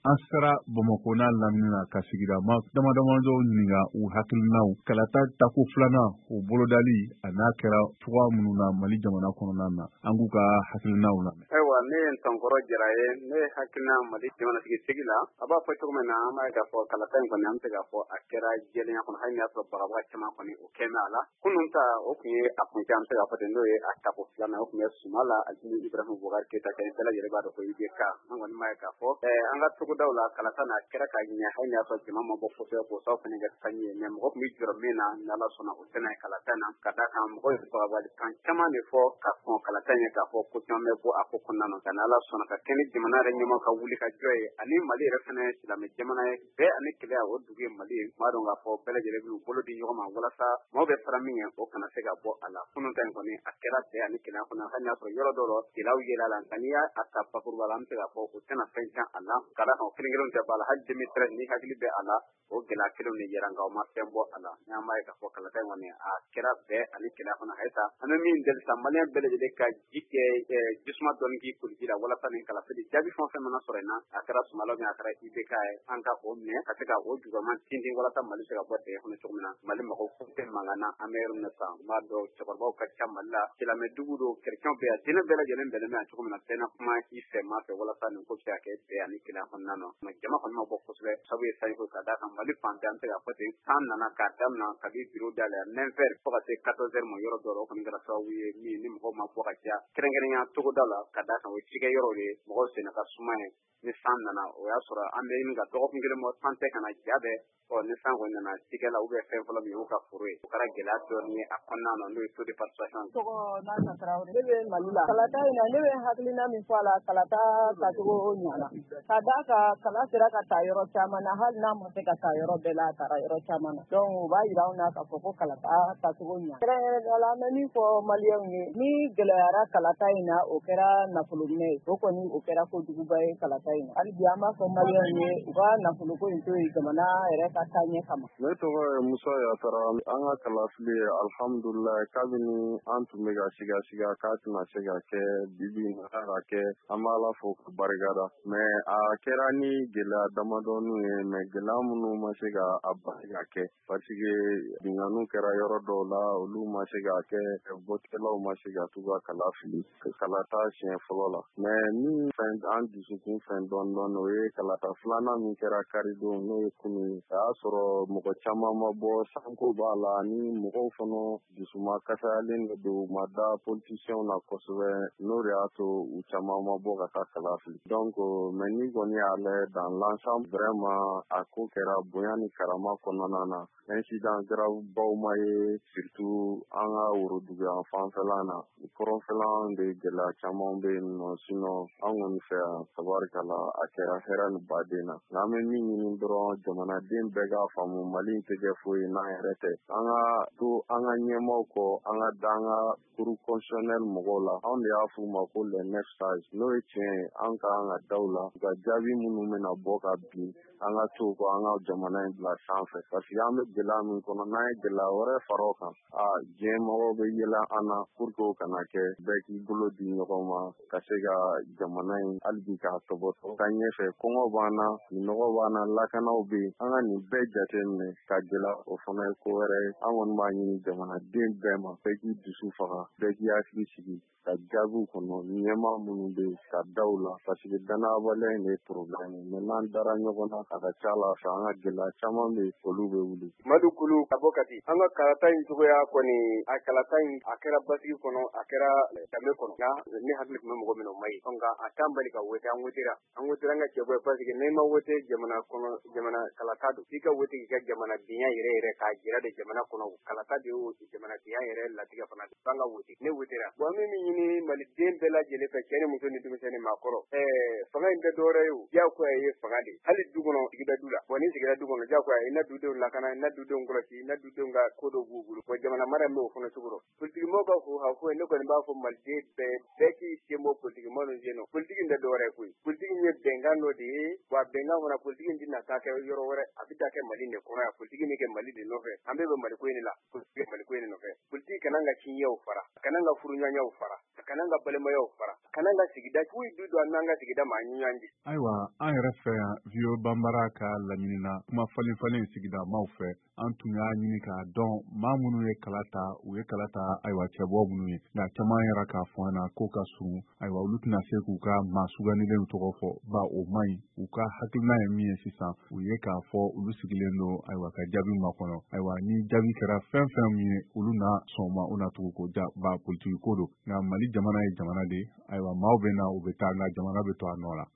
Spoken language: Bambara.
an sera Bamako n'a lamini ka sigirama damadɔ ɲininka u hakilinaw kalata tako filanan o bolodali a n'a kɛra cogoya minnu na Mali jamana kɔnɔna na an k'u ka hakilinaw la. Ayiwa ne ye Ntonkɔrɔ Jara ye ne hakilina Mali jamanatigi sigi la a b'a fɔ cogo min na an b'a k'a fɔ kalata in kɔni an bɛ se k'a fɔ a kɛra jɛlenya kɔnɔ hali n'a y'a sɔrɔ bagabaga caman kɔni o kɛmɛ a la kunun ta o tun ye a kun an bɛ se k'a fɔ ten n'o ye a tako filanan o tun ye Sumala Asimi Ibrahima Bubakari Keyita kɛ bɛɛ lajɛlen b'a dɔn ko IBK an kɔni b'a ye k'a fɔ an ka togodaw la kalata n'a kɛra ka ɲɛ hali n'a y'a sɔrɔ jama ma bɔ kosɛbɛ k'o sababu fana kɛ sanji ye mais mɔgɔ tun bɛ jɔrɔ min na ni Ala sɔnna o tɛna ye kalata na ka d'a kan mɔgɔ ye bagabali kan caman de fɔ ka kɔn kalata ɲɛ k'a fɔ ko caman bɛ bɔ a ko kɔnɔna na ka ni Ala sɔnna ka kɛ ni jamana yɛrɛ ɲɛmaaw ka wuli ka jɔ ye ani Mali yɛrɛ fana silamɛ jamana ye bɛɛ ani kɛlɛ o dugu ye Mali ye maa dɔn k'a fɔ bɛɛ lajɛlen b'u bolo di ɲɔgɔn ma walasa maaw bɛ fara min kɛ o kana se ka bɔ a la kunun ta in kɔni a kɛra bɛɛ ani kɛlɛ kɔnɔ hali n'a sɔrɔ yɔrɔ dɔ la kɛlɛw yela la nka n'i y'a ta bakuruba la an bɛ se k'a fɔ o tɛna fɛn can a la ka d'a kan o kelen tɛ b'a la hali 2013 ni hakili bɛ a la o gɛlɛya kelenw de yera nka o ma fɛn bɔ a la n'an b'a ye k'a fɔ kalata in kɔni a kɛra bɛɛ ani kɛlɛ kɔnɔ halisa an bɛ min deli sa maliyɛn bɛɛ lajɛlen ka ji kɛ jisuma dɔɔni k'i koli ji la walasa nin kalafili jaabi fɛn o fɛn mana sɔrɔ in na a kɛra Sumala a kɛra IBK ye an ka o minɛ ka se ka o juguman tintin walasa Mali se ka bɔ dɛgɛ kɔnɔ cogo min na Mali mɔgɔw tɛ mankan na an bɛ yɔrɔ min na sisan n b'a dɔn cɛkɔrɔbaw ka ca Mali la silamɛ dugu don chrétien bɛ yan diinɛ bɛɛ lajɛlen bɛnnen bɛ yan cogo min na bɛɛ na kuma i fɛ maa fɛ walasa nin ko bɛ se ka kɛ bɛɛ ani kɛlɛ kɔnɔna na mais jama kɔni ma bɔ kosɛbɛ sabu ye sanji ko ka d'a kan Mali fan bɛɛ an bɛ se k'a fɔ ten san nana k'a daminɛ kabi bureau dayɛlɛ 9 heures fo ka se 14 heures ma yɔrɔ dɔ la o kɔni kɛra sababu ye min ni mɔgɔw ma bɔ ka caya kɛrɛnkɛrɛnya togoda la ka d'a kan o ye cikɛ yɔrɔ de ye mɔgɔw senna ka suma ye ni san nana o y'a sɔrɔ an bɛ ɲini ka dɔgɔkun kelen bɔ san tɛ ka na ja bɛɛ ni san kɔni nana cikɛ la fɛn fɔlɔ min y'u ka foro ye o kɛra gɛlɛya dɔɔni ye a kɔnɔna na n'o ye taux de participation tɔgɔ Nasa Tarawele ne bɛ Mali la kalata in na ne bɛ hakilina min fɔ a la kalata tacogo ɲana ka d'a kan kala sera ka taa yɔrɔ caman na hali n'a ma se ka taa yɔrɔ bɛɛ la a taara yɔrɔ caman na donc o b'a jira anw na k'a fɔ ko kalata tacogo ɲana kɛrɛnkɛrɛnnenya la an bɛ min fɔ maliyɛnw ye ni gɛlɛyara kalata in na o kɛra nafolo minɛ ye o kɔni o kɛra kojuguba ye kalata in na hali bi an b'a fɔ maliyɛnw ye u ka nafoloko in to yen jamana yɛrɛ ka taa ɲɛ kama. Ne tɔgɔ ye Musa Yatara an ka kalafili alhamdulilayi kabini an tun bɛ ka siga k'a tɛna se ka kɛ bibi in na ka kɛ an b'a Ala fo ka barikada mais a kɛra ni gɛlɛya damadɔni ye mais gɛlɛya minnu ma se ka a bali ka kɛ parce que binganiw kɛra yɔrɔ dɔw la olu ma se ka kɛ votekɛlaw ma se ka t'u ka kala fili kalata siɲɛ fɔlɔ la mais min fɛn an dusukun fɛn dɔɔni o ye kalata filanan min kɛra karidon n'o ye kunun ye a y'a sɔrɔ mɔgɔ caman ma bɔ sanko b'a la ni mɔgɔw fana dusuma kasayalen de don u ma da politisiyɛnw na kosɛbɛ n'o de y'a to u caman ma bɔ ka taa kala fili donc mais ni kɔni y'a lajɛ dans l'ensemble vraiment a ko kɛra bonya ni karama kɔnɔna na incident grave baw ma ye surtout an ka worodugu yan fanfɛla na kɔrɔnfɛla de gɛlɛya caman bɛ yen nɔ sinon an kɔni fɛ yan tabarikala a kɛra hɛrɛ ni baden na nka an bɛ min ɲini dɔrɔn jamanaden bɛɛ k'a faamu Mali in tɛ kɛ foyi ye n'an yɛrɛ tɛ an ka to an ka ɲɛmaaw kɔ an ka da an ka cour constitutionnel mɔgɔw la anw de y'a f'u ma ko les 9 sages n'o ye tiɲɛ ye an ka kan ka da u la ka jaabi minnu bɛna bɔ ka bin an ka to kɔ an ka jamana in bila sanfɛ parce que an bɛ gɛlɛya min kɔnɔ n'an ye gɛlɛya wɛrɛ fara o kan diɲɛ mɔgɔw bɛ yɛlɛ an na pour que o kana kɛ bɛɛ k'i bolo di ɲɔgɔn ma ka se ka jamana in hali bi k'a tɔbɔtɔ ka ɲɛfɛ kɔngɔ b'an na minɔgɔ b'an na lakanaw bɛ yen an ka nin bɛɛ jateminɛ ka gɛlɛya o fana ye ko wɛrɛ ye an kɔni b'a ɲini jamanaden bɛɛ ma bɛɛ k'i dusu faga bɛɛ k'i hakili sigi ka jaabiw kɔnɔ ɲɛmaa minnu bɛ yen ka da u la parce que danayabaliya in de ye problème ye mais n'an dara ɲɔgɔn na a ka ca la fɛ an ka gɛlɛya caman bɛ yen olu bɛ wuli. Madu Kulu ka bɔ Kati an ka kalata in cogoya kɔni a kalata in a kɛra basigi kɔnɔ a kɛra danbe kɔnɔ nka ne hakili tun bɛ mɔgɔ min o ma ye nka a t'an bali ka wote an wotera an ka cɛ bɔ ye parce que n'i ma wote jamana kɔnɔ jamana kalata don f'i ka wote k'i ka jamanadenya yɛrɛ k'a jira de jamana kɔnɔ kalata de y'o jamanadenya yɛrɛ latigɛ fana don f'an ka wote ne wotera bon an bɛ min ɲini maliden bɛɛ lajɛlen fɛ cɛ ni muso ni denmisɛnnin maakɔrɔ fanga in tɛ dɔwɛrɛ ye o diyagoya ye fanga de hali du kɔnɔ sigida du la bon ni sigira du kɔnɔ diyagoya i na dudenw lakana i na dudenw kɔlɔsi i na dudenw ka ko dɔw b'u bolo bon jamana mara min b'o fana cogo rɔ politiki mɔgɔw b'a fɔ hafo ne kɔni b'a fɔ maliden bɛɛ k'i sen bɔ politiki mɔgɔw sen nɔ politiki in tɛ dɔwɛrɛ ye koyi politiki in ye bɛnkan dɔ de ye wa bɛnkan fana politiki in tɛna taa kɛ yɔrɔ wɛrɛ a bɛ taa kɛ Mali de kɔnɔ yan politiki min kɛ Mali de nɔfɛ an bɛɛ bɛ Mali ko in de la politiki Mali ko in de nɔfɛ politiki kana ka ciɲɛw fara kana ka furuɲɔgɔnyaw fara kana n ka balimayaw fara kana n ka sigida foyi du dɔ n'an ka sigida maa ɲuɲan di. Ayiwa an yɛrɛ fɛ yan viyo banbara ka lamini na kuma falen sigida maaw fɛ an tun y'a ɲini k'a dɔn maa minnu ye kala ta u ye kala ta ayiwa cɛbɔ minnu ye nka caman yɛrɛ k'a fɔ an na ko ka surun ayiwa olu tɛna se k'u ka maa suganilenw tɔgɔ fɔ ba o man ɲi u ka hakilina ye min ye sisan u ye k'a fɔ olu sigilen don ayiwa ka jaabi makɔnɔ ayiwa ni jaabi kɛra fɛn min ye olu na sɔn ma u na tugu ko ja ba politiki ko don nka Mali jamana ye jamana de ayiwa maaw bɛ na u bɛ taa nka jamana bɛ to a nɔ la.